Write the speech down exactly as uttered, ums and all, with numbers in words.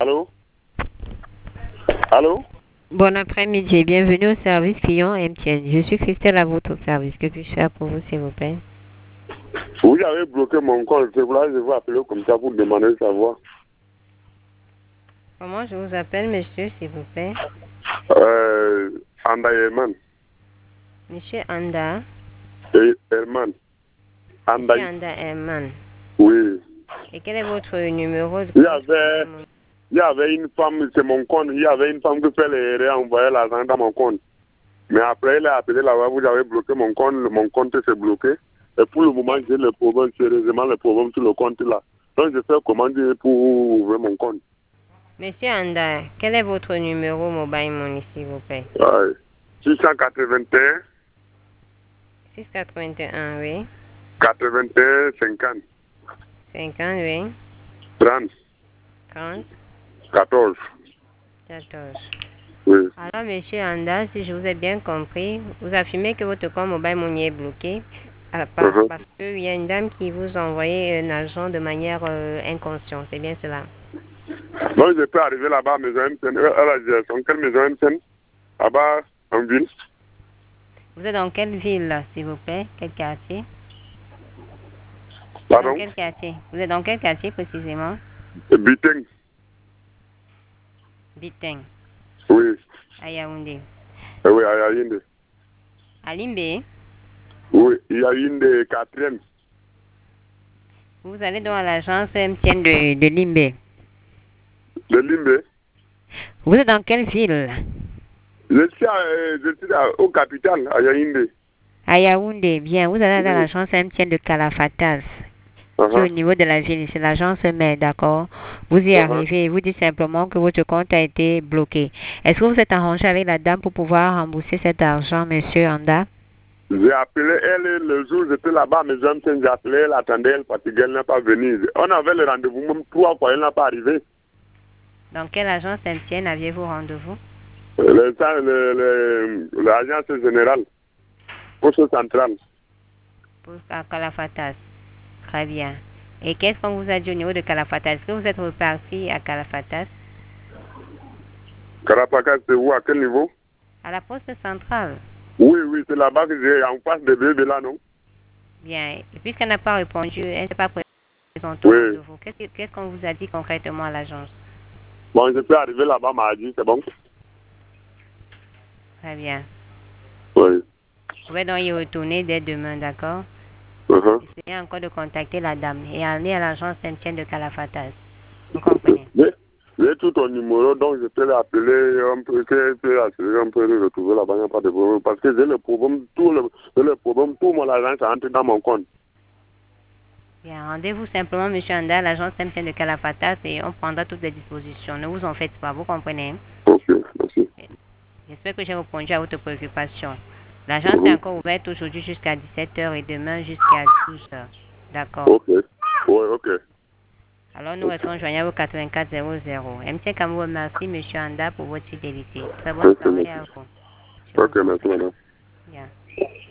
Allô? Allô? Bon après-midi et bienvenue au service client M T N. Je suis Christelle à votre service. Que puis-je faire pour vous, s'il vous plaît? Vous avez bloqué mon compte. C'est pour là que je vous appeler comme ça pour demander de savoir. Comment je vous appelle, monsieur, s'il vous plaît? Euh, Anda Herman. Monsieur Anda. Et Herman. Anda. Monsieur Anda Herman. Oui. Et quel est votre numéro de Il y compte? avait, il y avait une femme, c'est mon compte, il y avait une femme qui fait les réenvoyer l'argent dans mon compte. Mais après, elle a appelé là-bas, vous avez bloqué mon compte, mon compte s'est bloqué. Et pour le moment, j'ai le problème, sérieusement le problème sur le compte là. Donc, je fais comment dire pour ouvrir mon compte. Monsieur Anda, quel est votre numéro mobile money, s'il vous plaît? Ouais. six cent quatre-vingt-un. six cent quatre-vingt-un, oui. quatre-vingt-un, cinquante. cinquante, oui. trente. trente. quatorze. quatorze. Oui. Alors, monsieur Anda, si je vous ai bien compris, vous affirmez que votre compte mobile money est bloqué euh, par- Uh-huh. parce qu'il y a une dame qui vous a envoyé un argent de manière euh, inconsciente. C'est bien cela? Donc, je peux arriver là-bas à maison M T N. À la direction, quelle maison M T N? Là-bas, en ville. Vous êtes dans quelle ville, s'il vous plaît? Quel quartier? Dans Pardon? quel quartier? Vous êtes dans quel quartier précisément? Biteng. Biteng, Oui. à Yaoundé. Eh oui, à Yaoundé. À Limbé, Oui, Yaoundé quatrième. vous allez dans l'agence M T N de, de Limbé. De Limbé. Vous êtes dans quelle ville? Je suis, à, euh, je suis à, au capital, à Yaoundé. À Yaoundé, bien. Vous allez dans Oui. l'agence M T N de Kalafatas, qui est au Uh-huh. niveau de la ville. C'est l'agence mère, d'accord? Vous y Uh-huh. arrivez et vous dites simplement que votre compte a été bloqué. Est-ce que vous êtes arrangé avec la dame pour pouvoir rembourser cet argent, monsieur Anda? J'ai appelé elle le jour où j'étais là-bas, mais j'ai appelé elle, attendait elle parce qu'elle n'est pas venue. On avait le rendez-vous même trois fois, elle n'a pas arrivé. Dans quelle agence M T N aviez-vous rendez-vous? Le, le, le, l'agence générale, poste central. Pour à Kalafatas. Très bien. Et qu'est-ce qu'on vous a dit au niveau de Kalafatas? Est-ce que vous êtes reparti à Kalafatas? Carapacas, c'est où, à quel niveau? À la poste centrale. Oui, oui, c'est là-bas que j'ai en face de bébé là, non? Bien. Et puisqu'elle n'a pas répondu, elle ne s'est pas présentée au Oui. rendez-vous. Qu'est-ce qu'est-ce qu'on vous a dit concrètement à l'agence? Bon, je peux arriver là-bas mardi, c'est bon? Très bien. Oui. Vous pouvez donc y retourner dès demain, d'accord? Uh-huh. Essayez encore de contacter la dame et aller à l'agence Saint-Étienne de Kalafatas. Vous comprenez? J'ai j'ai tout ton numéro, donc je peux l'appeler un peu, que peut assurer un peu de retrouver là-bas, il n'y a pas de problème. Parce que j'ai le problème, tout le, j'ai le problème, tout mon argent, ça entre dans mon compte. Bien, rendez-vous simplement, monsieur Anda, à l'agence Saint-Étienne de Kalafatas et on prendra toutes les dispositions. Ne vous en faites pas, vous comprenez? Ok, merci. J'espère que j'ai répondu à votre préoccupation. L'agence est Mhm. encore ouverte aujourd'hui jusqu'à dix-sept heures et demain jusqu'à douze heures. D'accord. Ok, oui, ok. Alors nous restons joignables au quatre-vingt-quatre zéro zéro. M T N Cameroun, merci monsieur Anda pour votre fidélité. Très bonne Ok, soirée merci. à vous. Je vous Ok, en merci, prie. madame. Bien.